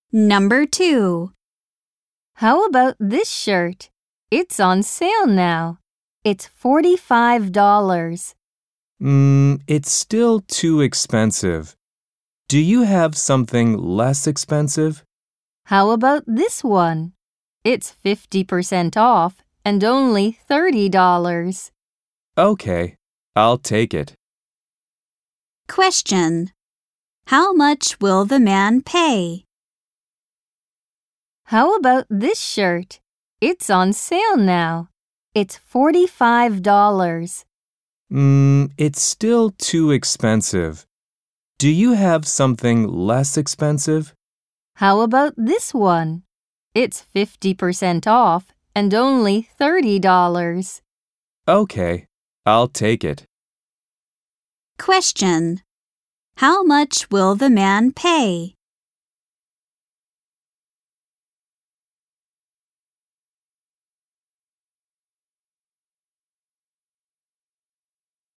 Number 2. How about this shirt? It's on sale now. It's $45. It's still too expensive. Do you have something less expensive? How about this one? It's 50% off and only $30. Okay, I'll take it. Question. How much will the man pay? How about this shirt? It's on sale now. It's $45. It's still too expensive. Do you have something less expensive? How about this one? It's 50% off and only $30. Okay, I'll take it. Question. How much will the man pay?